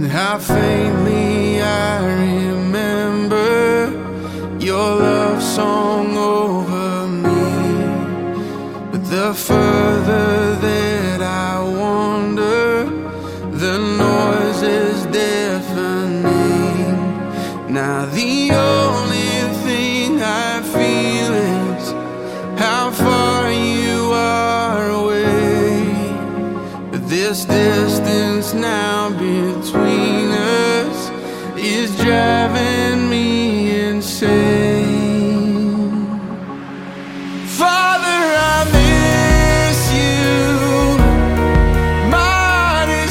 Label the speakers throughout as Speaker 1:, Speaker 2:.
Speaker 1: how faintly I remember your love song over me. But the further that I wander, the noise is deafening. Now the only thing I feel is how far you are away. But this distance now between us is driving me insane. Father, I miss you. My heart is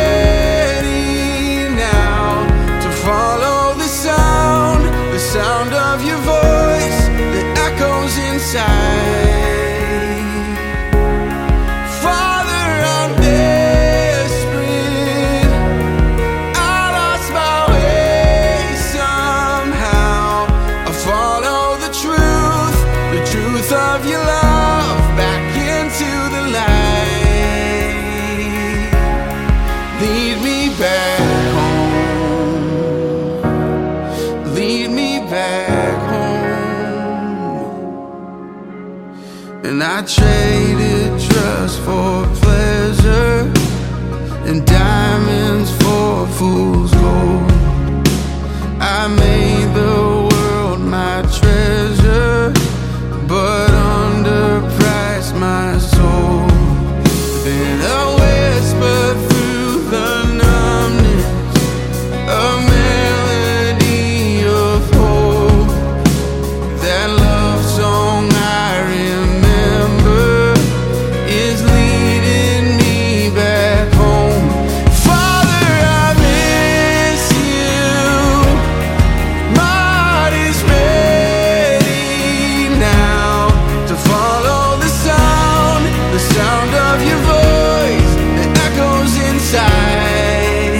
Speaker 1: ready now to follow the sound of your voice that echoes inside. Father, I'm desperate. I lost my way somehow. I follow the truth of your love back into the light. Lead me back home. Lead me back home. And I traded trust for pleasure and diamonds for fool's gold. I made the world my treasure, but underpriced my soul. Then a whisper through the numbness, a melody of hope. That love song I remember is leading me back home. Father, I miss you. My heart is ready now to follow the sound of your voice that echoes inside.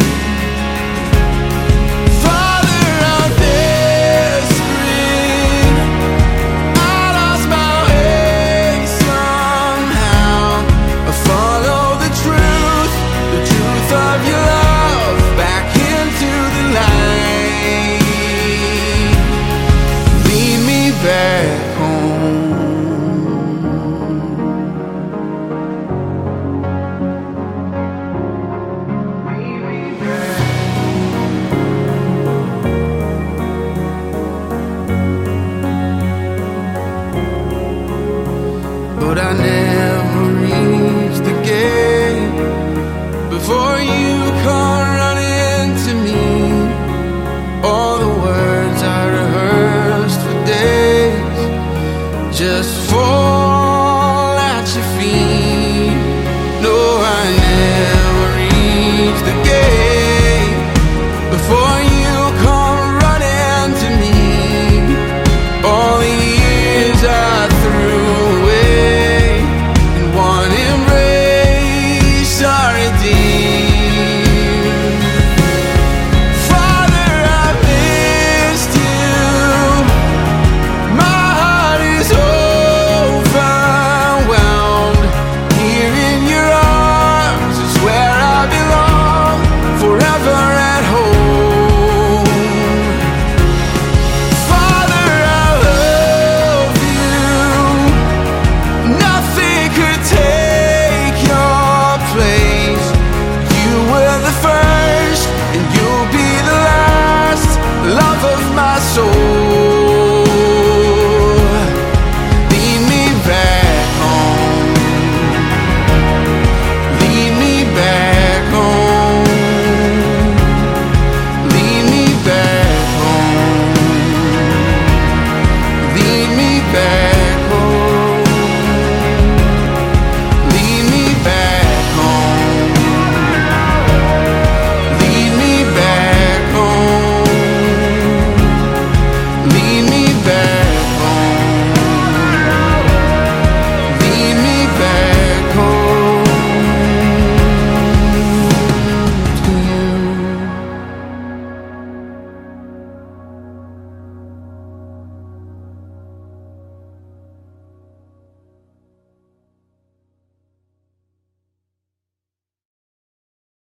Speaker 1: Father, I'm desperate. I lost my way somehow. I follow the truth of your love back into the light. Lead me back home. But I never reached the gate before you come running to me. All the words I rehearsed for days just for